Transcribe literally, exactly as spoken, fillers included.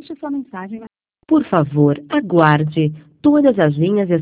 Deixe sua mensagem. Por favor, aguarde. Todas as linhas